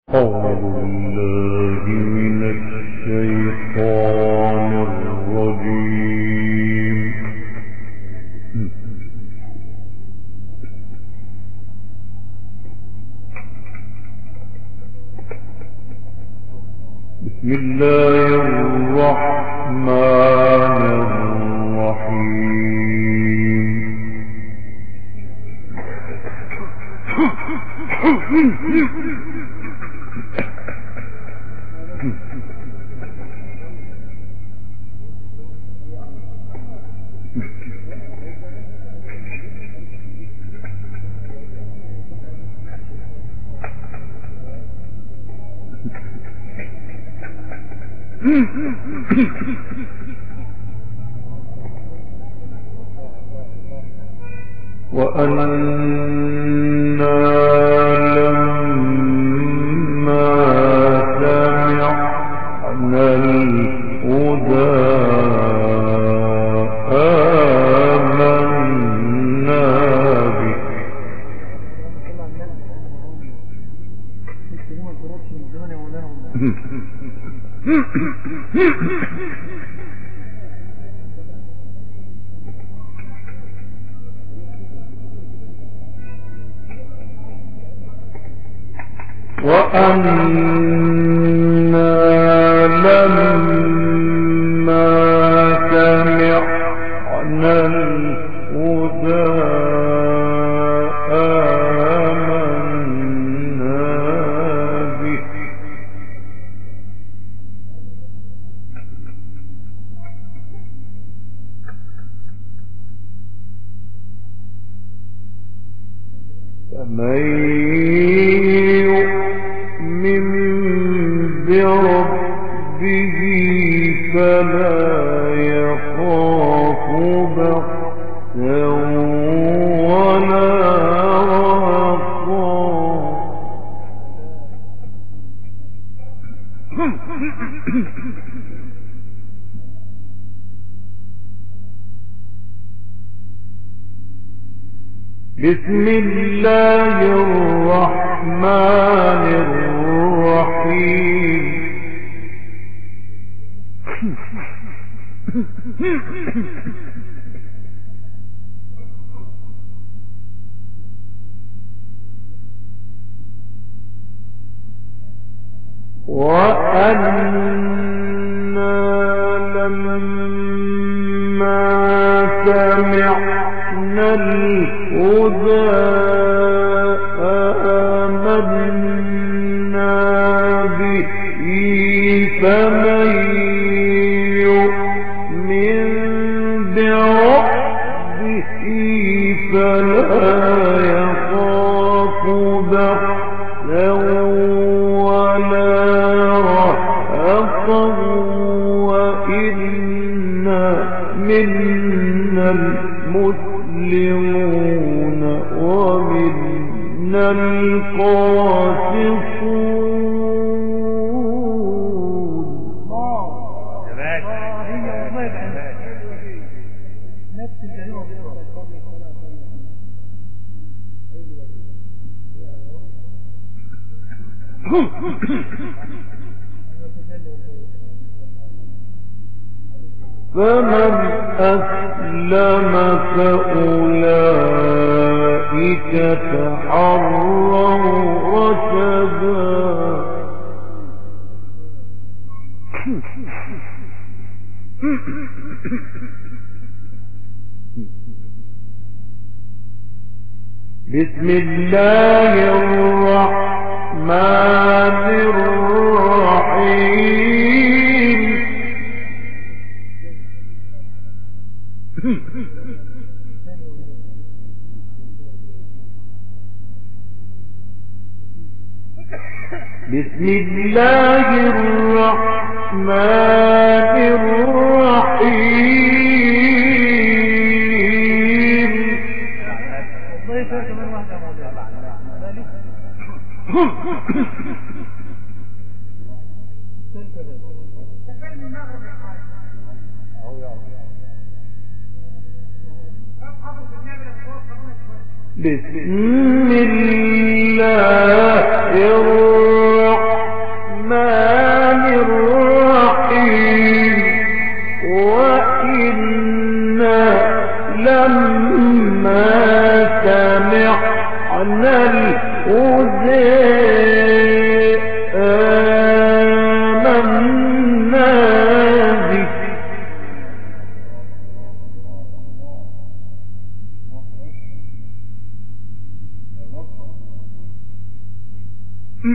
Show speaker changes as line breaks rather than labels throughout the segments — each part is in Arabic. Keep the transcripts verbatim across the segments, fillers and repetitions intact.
أعوذ بالله من الشيطان الرجيم. بسم الله الرحمن الرحيم. وأنا لما سمعنا الهدى آمنا به. وأنا لما سمعنا الهدى آمنا به. فمن يؤمن بربه فلا يخاف بخسا ولا رهقا. بسم الله الرحمن الرحيم. وأنا لما سمعنا الهدى آمنا به. فمن يؤمن بربه فلا يخاف بخسا ولا رهقا وإنا منا المسلمون ومنا القاسطون. فمن أسلم فأولئك تحروا رشدا. بسم الله الرحمن الرحيم. بسم الله الرحمن الرحيم. بسم الله الرحمن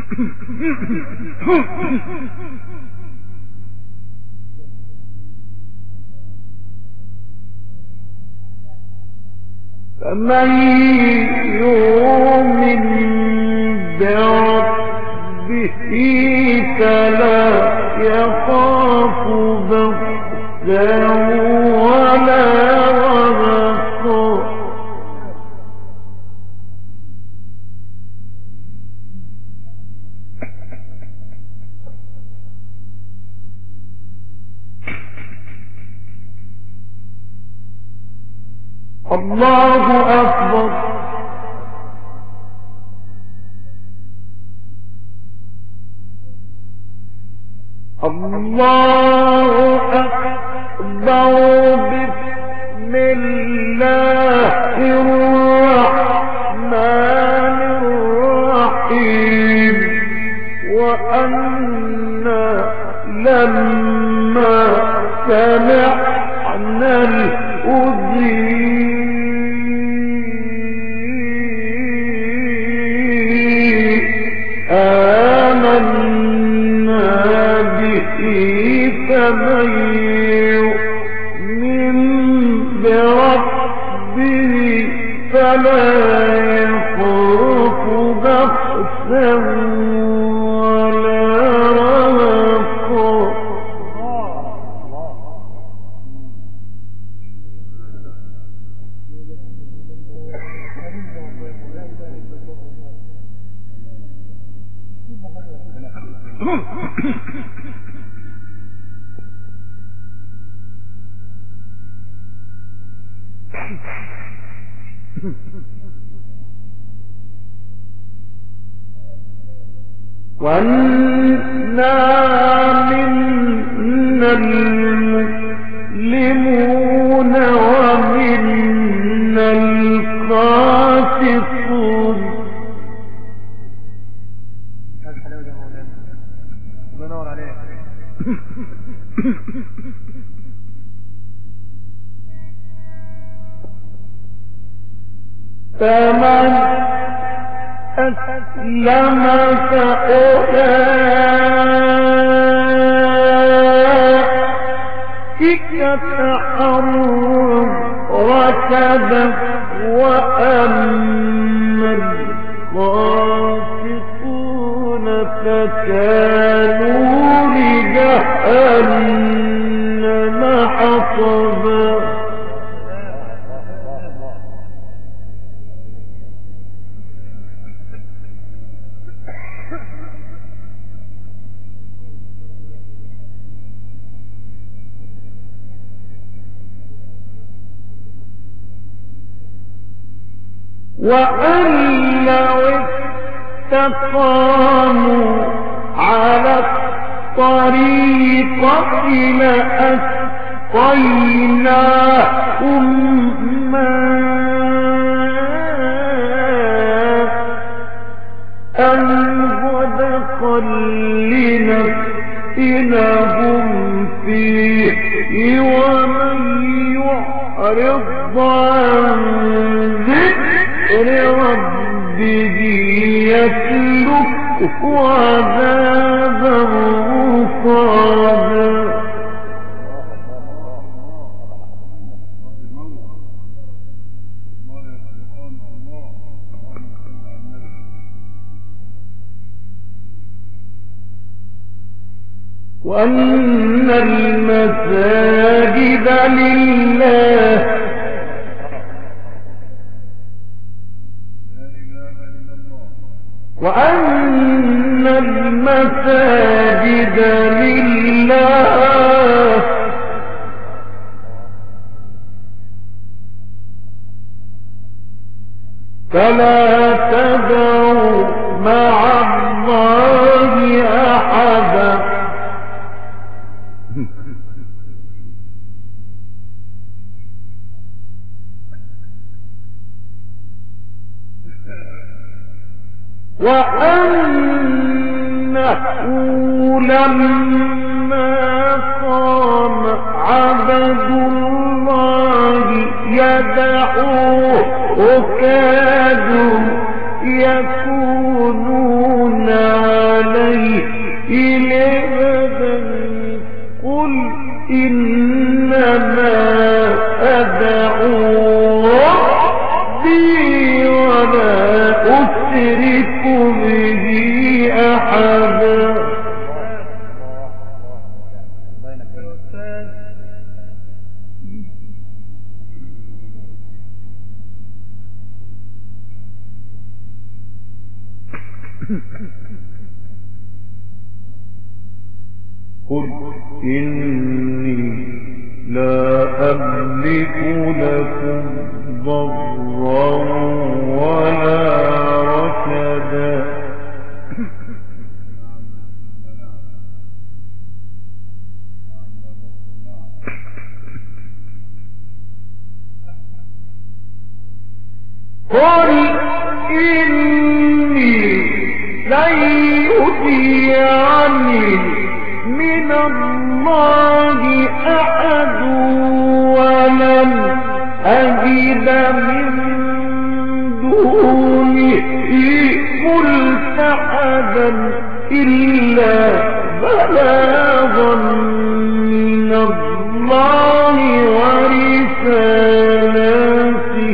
فمن يؤمن بربه فلا يخاف بخسا ولا رهقا. الله أكبر. الله أكبر. بسم الله الرحمن الرحيم. وأنا لما سمعنا الأذين فمن يؤمن بربه فلا يخاف بخسا ولا رهقا. وَأَنَّا مِنَّا الْمُسْلِمُونَ وَمِنَّا الْقَاسِطُونَ. الله ينور عليك. فمن أسلم فأولئك تحروا رشدا. وأما القاسطون فكانوا لجهنم حطبا. وأن لو استقاموا على الطريقة لأسقيناهم ماء غدقا لنفتنهم فيه. ومن يعرض عن ربه يسلكه عذابا صعدا. وأن المساجد لله وأن المساجد لله فلا تدعوا مع الله أحدا. وأنه لما قام عبد الله يدعوه كادوا يكونون قل إني لا أملك لكم ضرا ولا رشدا. قل إني لن يطيعني من الله أحد ولن أجد من دونه ملتحدا إلا بلاغا من الله ورسالاته.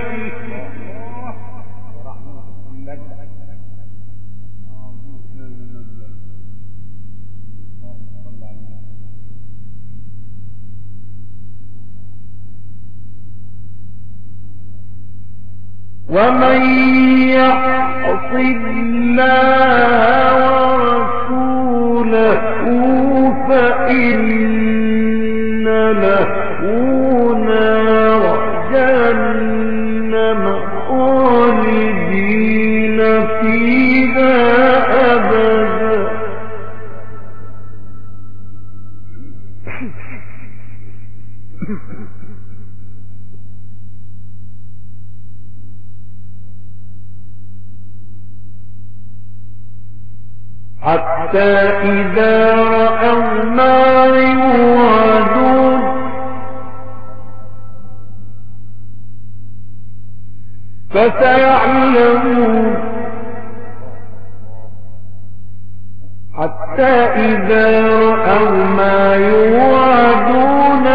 ومن يعص الله ورسوله فإن له نار جهنم خالدين فيها أبدا. حتى إذا رأوا ما يوعدون فسيعلمون حتى إذا رأوا ما يوعدون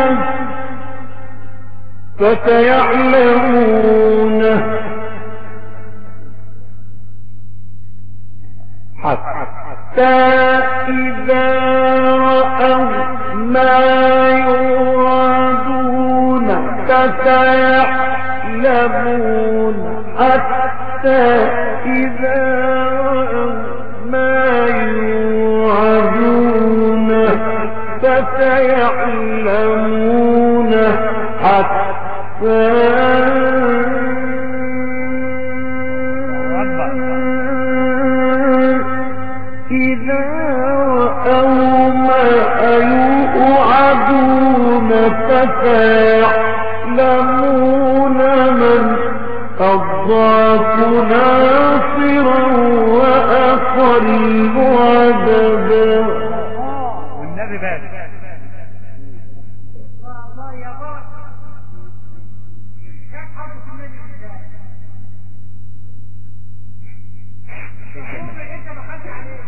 فسيعلمون حتى إذا رأوا ما يوعدون فسيعلمون حتى إذا رأوا ما يوعدون فسيعلمون حتى إذا رأوا ما يوعدون فسيعلمون من أضعف ناصرا وأقل عددا.
والنبي بارك الله يا بارك كيف حرف من الإنسان انت ما خدت عليه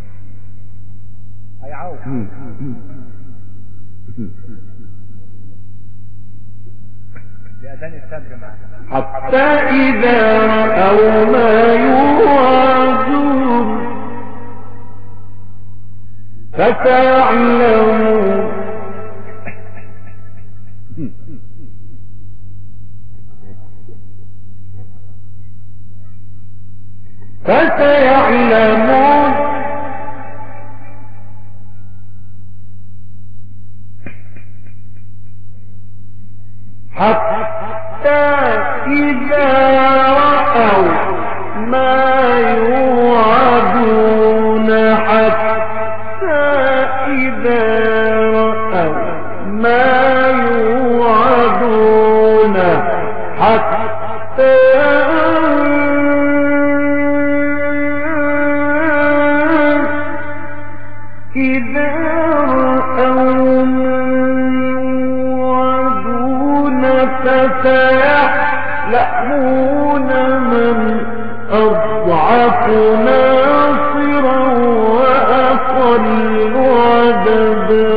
هيعوض.
حتى إذا رأوا ما يوعدون فسيعلمون فسيعلمون حتى إذا رأوا ما يوعدون حتى إذا رأوا ما يوعدون حتى إذا رأوا فسيعلمون من أضعف ناصرا وأقل عددا.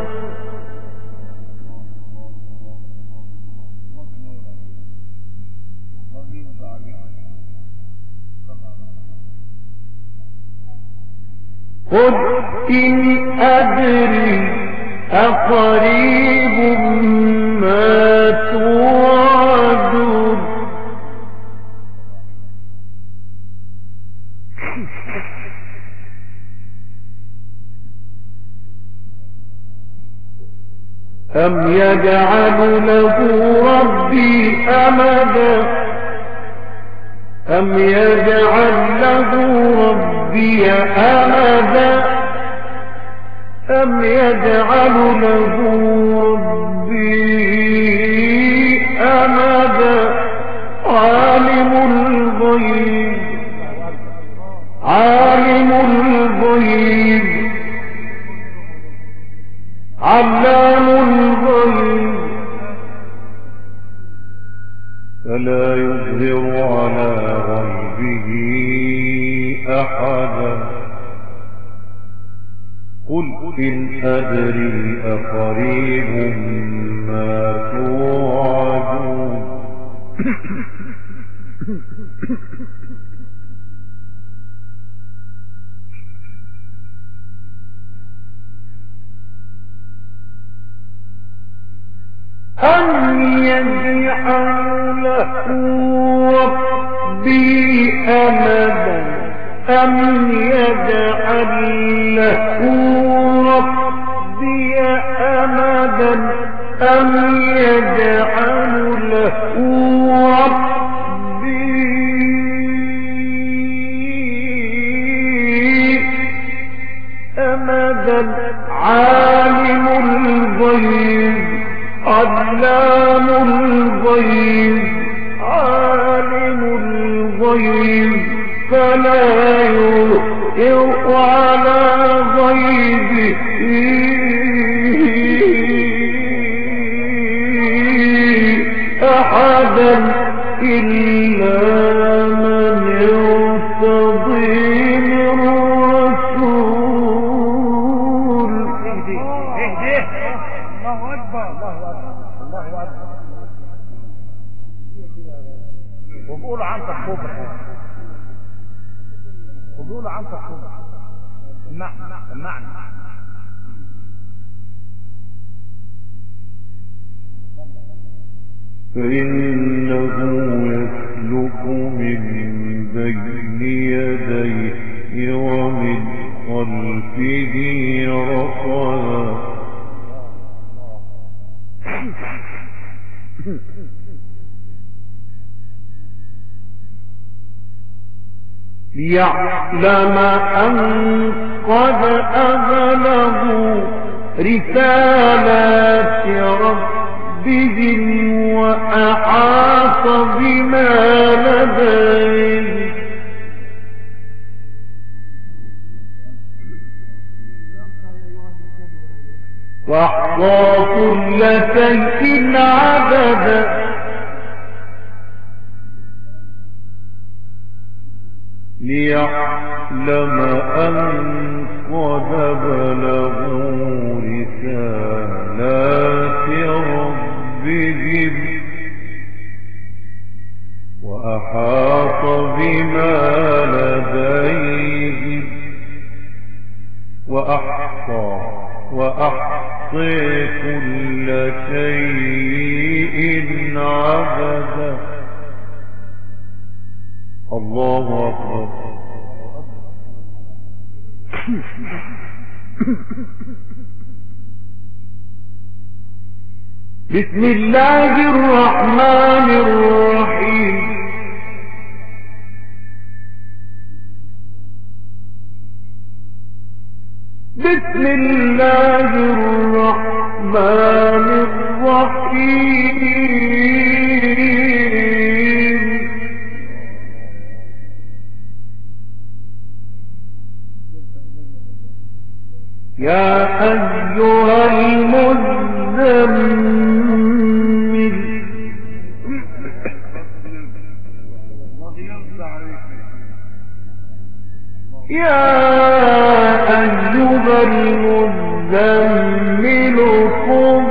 قل إن أدري أقريب ما توعدون أم يجعل له ربي أمدا أم يجعل له ربي أمدا أم يجعل له ربي أمدا عالم الغيب عالم الغيب علام الغيب فلا يظهر على غيبه أحدا قل إن أدري أقريب ما توعدون أم يجعل له ربي أمدا أم يجعل له ربي أمدا أم يجعل له ربي أمدا عالم الغيب علام الغيب عالم الغيب فلا يظهر على غيبه أحدا إلا من يرتضي من رسول.
الله أكبر الله أكبر. وبقولوا عنك الكبرى وبقولوا عنك الكبرى المعنى المعنى
فإنه يسلك من بين يديه ومن خلفه رصدا ليعلم أن قد أبلغوا رسالات ربهم وأحاط بما لديه وأحصى كل شيء عددا ليعلم أن قد بلغوا رسالات ربهم وأحاط بما لديهم وأحصى وأحصي كل شيء عددا. الله أكبر. بسم الله الرحمن الرحيم. بسم الله الرحمن الرحيم. يا أيها المزمل يا أيها المزمل قم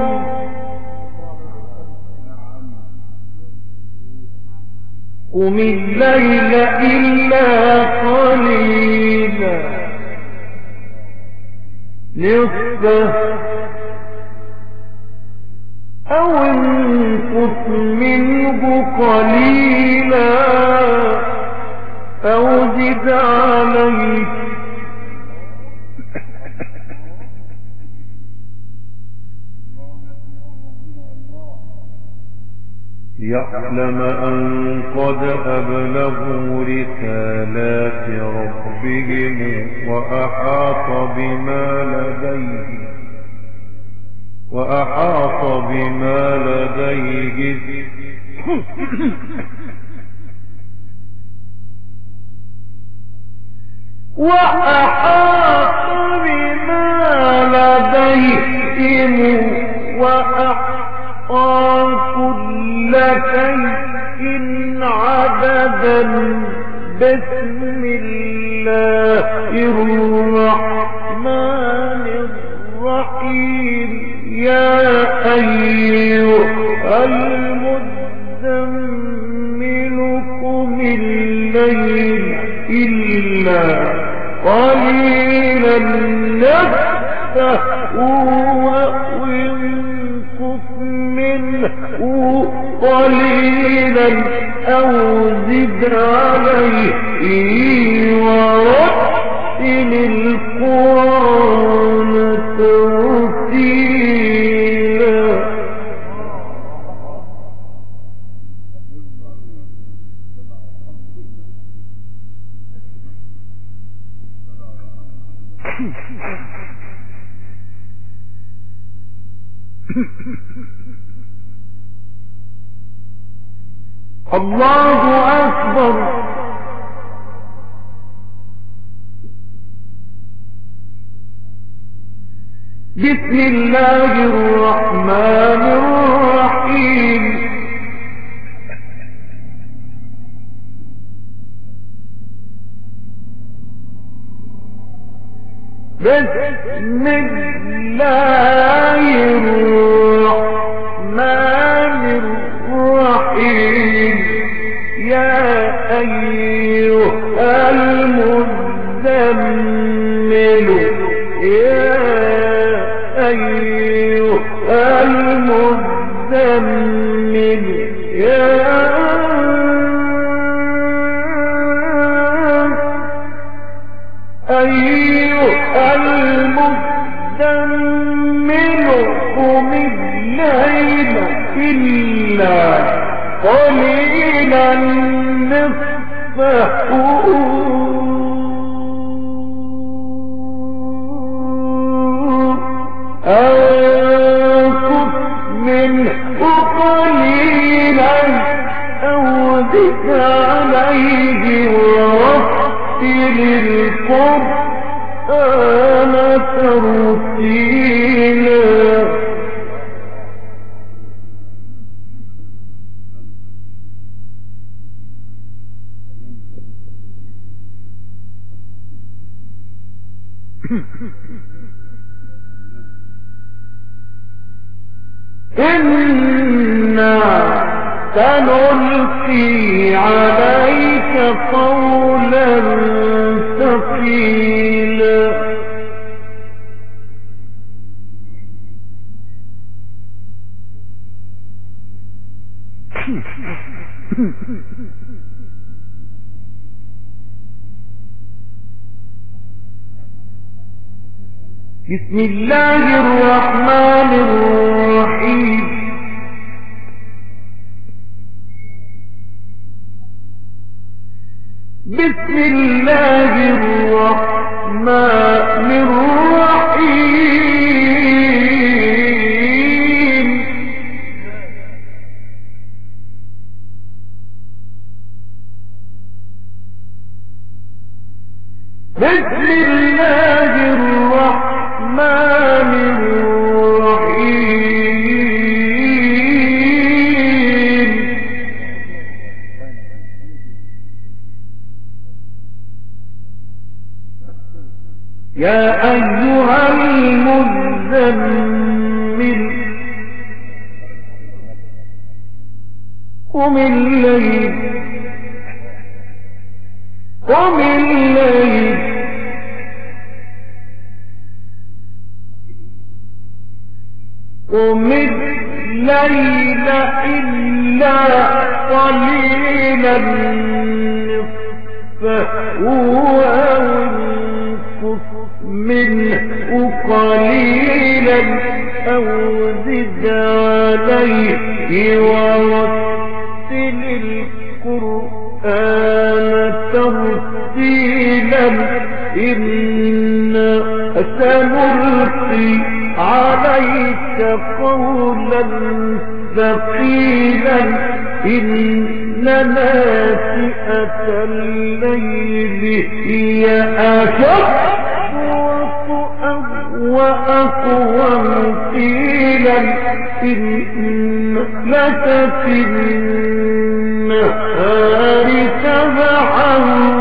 قم الليل إلا قليلا نصفه أو انقص منه قليلا أو زد عليه ليعلم أن قد أبلغوا رسالات ربهم وأحاط بما لديهم وأحاط بما لديه وأحاط بما لديهم وأحصى كل شيء عددا. بسم الله الرحمن الرحيم. يا أيها المزمل قم الليل إلا قليلا نصفه وانقص منه قليلا أو زد عليه ورتل القرآن ترتيلا. الله أكبر. بسم الله الرحمن الرحيم. بسم الله الرحمن الرحيم. يا أيها المزمل يا أيها المزمل يا أيها المزمل قم الليل إلا قليلا نصفه أو انقص منه قليلا أو زد عليه ورتل القرآن ترتيلا. إنا سنلقي عليك قولا ثقيلا. بسم الله الرحمن الرحيم. بسم الله الرحمن الرحيم. بسم الله الرحمن الرحيم. يا أيها المزمل قم الليل قم الليل قم الليل إلا قليلا نصفه أو انقص منه قليلا أو زد عليه ورتل إنا سنلقي عليك قولا ثقيلا إن ناشئة الليل هي أشد وأقوم قيلا إن لك في النهار سبحا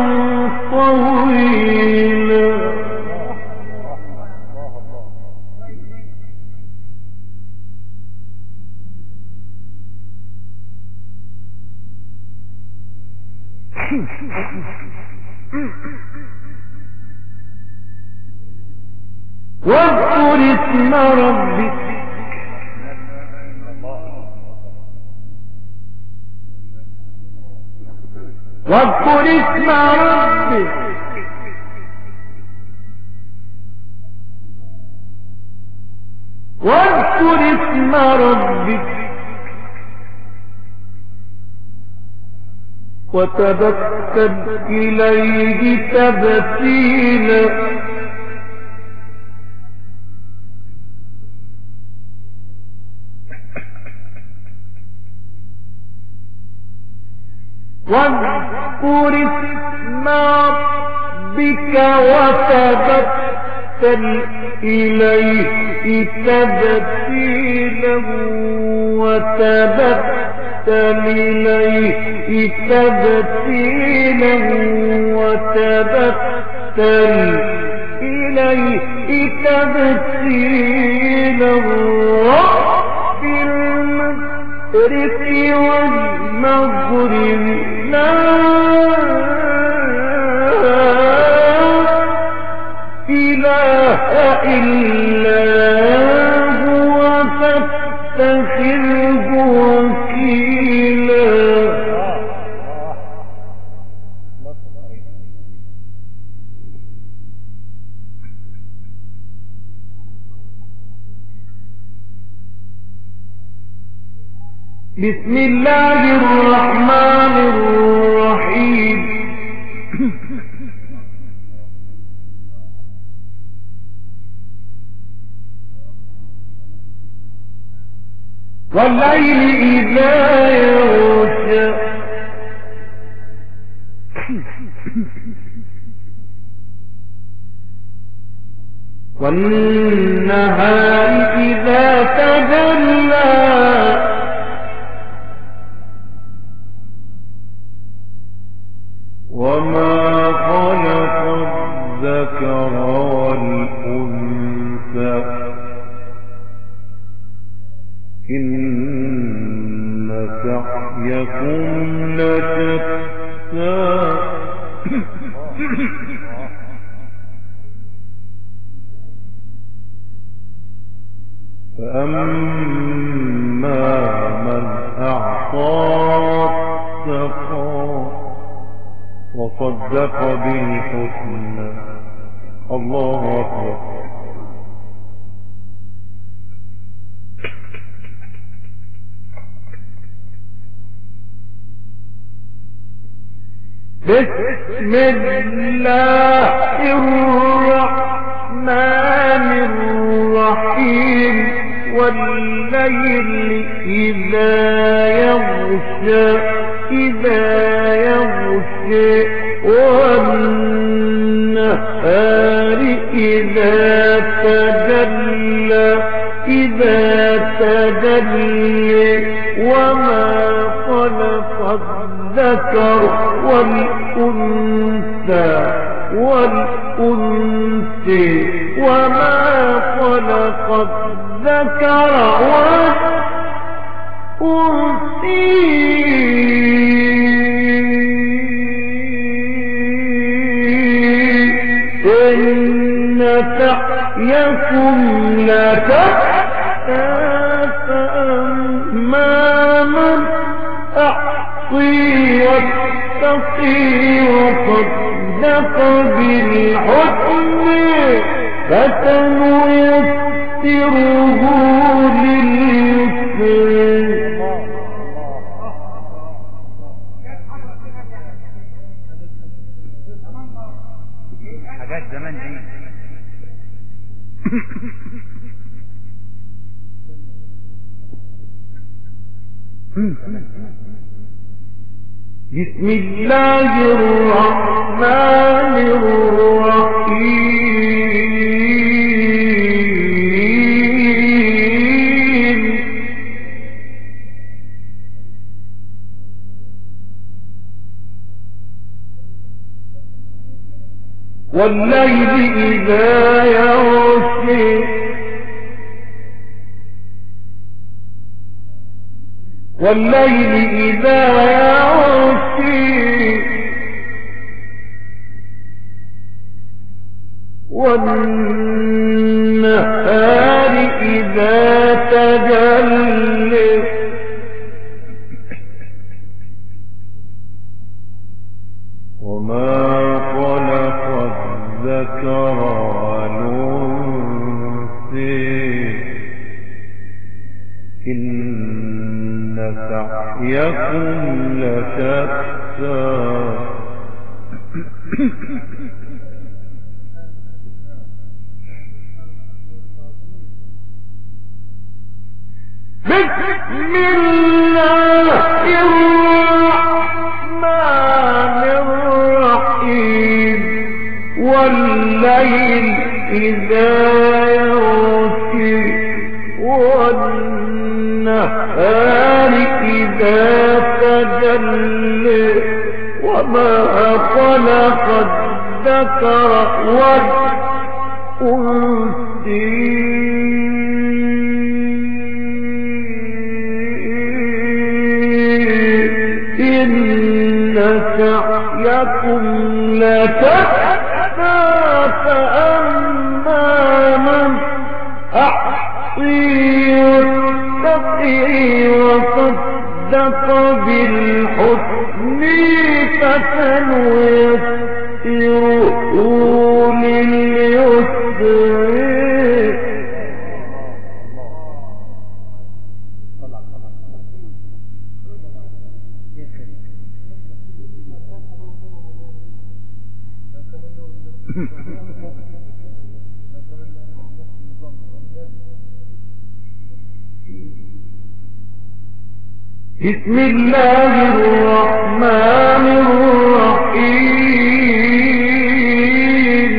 طويلا. واذكر اسم ربك واذكر اسم ربك واذكر اسم ربك وتبتل إليه تبتيلا واذكر اسم ربك وتبتل إليه تبتيلا وتبتل إليه تبتيلا وتبتل إليه تبتيلا رب المشرق والمغرب لا إله إلا هو فاتخذه وكيلا. بسم الله الرحمن الرحيم. والليل إذا يغشى والنهار إذا تجلى وما خلق الذكر والأنثى إن سعيكم لشتى فأما من أعطى واتقى وصدق بالحسنى. الله أكبر. بسم الله الرحمن الرحيم. والليل إذا يغشى إذا يغشى والنهار إذا تجلى إذا تجلى وما خلق الذكر والأنثى والأنثى وما خلق الذكر والأنثى إن سعيكم لشتى فأما من أعطي واتقي وصدق بالحسنى فسنيسره لليسر.
حاجات
بسم الله الرحمن الرحيم والليل إذا يغشي والليل إذا يغشي والنهار إذا تجلى وما خلق الذكر والأنثى إن سعيكم لشتى بسم الله الرحمن الرحيم والليل إذا يغشي والنهار إذا تجلى وما خلق الذكر والأنثى إن سعيكم لشتى فأما من أحصي واتقي وصدق بالحسن فسنيسره لليسر بسم الله الرحمن الرحيم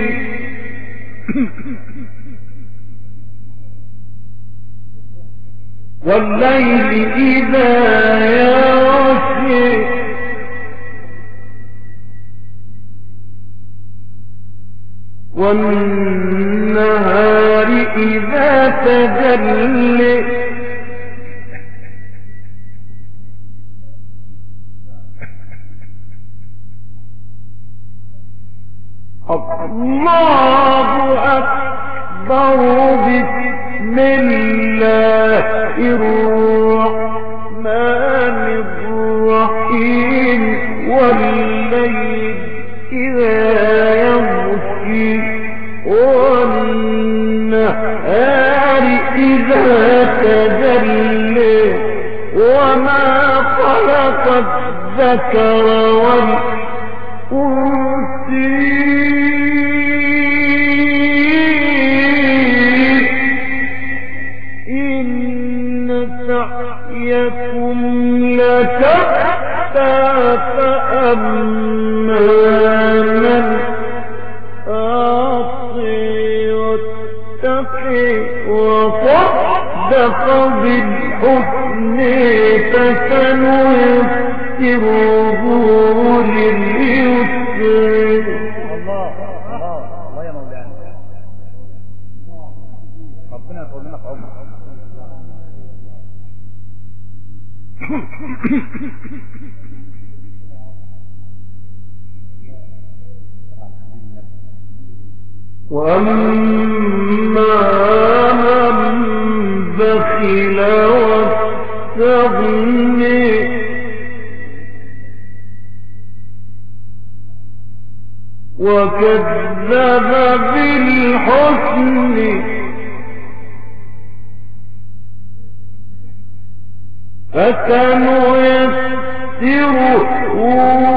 والليل إذا يغشي والنهار إذا تجلى الله أكبر بسم الله الرحمن الرحيم والليل إذا يغشي والنهار إذا تجلى وما خلق الذكر والأنثى سعيكم لشتى فأما من أعطي واتقي وصدق بالحسن فسنيسره لليسر.
الله الله الله يا مولانا ربنا يطول لنا في عمرك.
وأما من بخل واستغنى وكذب بالحسن فسنيسره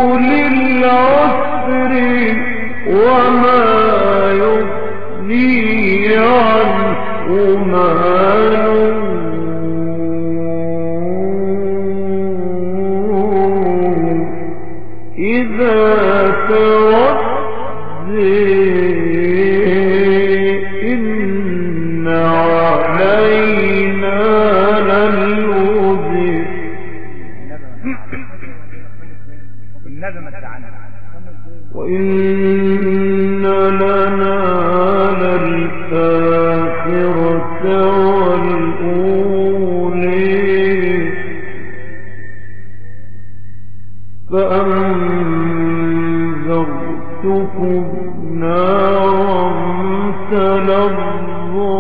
للعسر وما يضني عنه مال إذا توفي إن علينا للوزر وإن لنا للآخرة والأولى فأنذرتكم نارا تلظى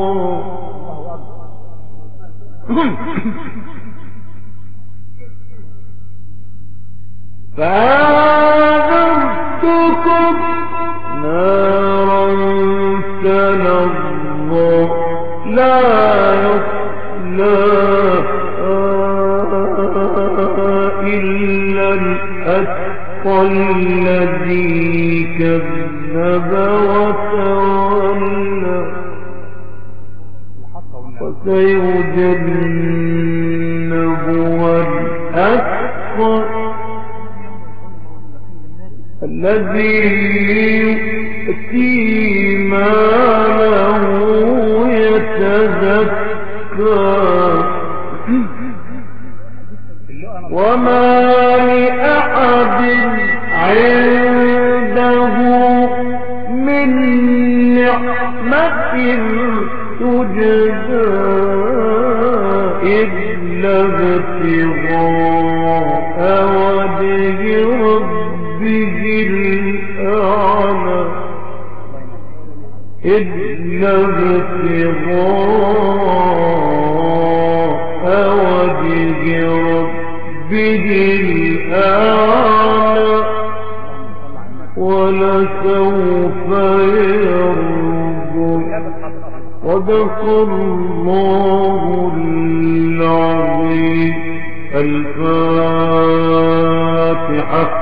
فأنذرتكم نارا تلظى لا يصلاها إلا الأتقى الذي كذب وتولى وسيجنبها الأتقى الذي يؤتي ماله يتزكى وما لأحد عنده من نعمة تجزى إلا ابتغاء وجه ربه الأعلى إلا ابتغاء وجه ربه الأعلى ولسوف يرضى صدق الله العظيم. الفاتحة.